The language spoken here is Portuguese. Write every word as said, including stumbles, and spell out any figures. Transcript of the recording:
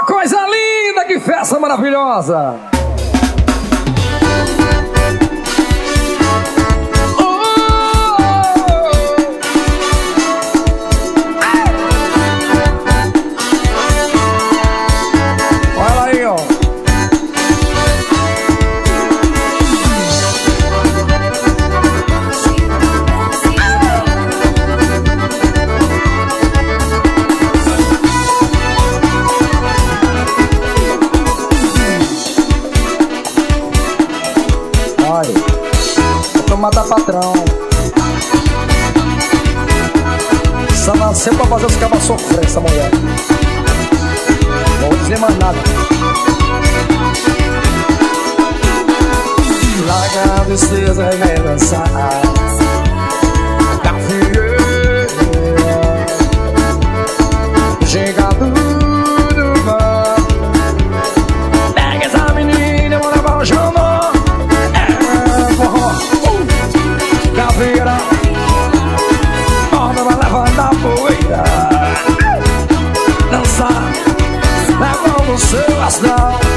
Coisa linda, que festa maravilhosa. Olha aí, ó. Mata patrão. Só nasceu pra fazer os cabas sofrer, essa mulher. Não vou dizer mais nada. Larga a tristeza e vai dançar. Café, chega tudo bom. Pega essa menina e vou levar o chão. Caveira, onda vai levando a poeira. Dançar, levando o seu astral.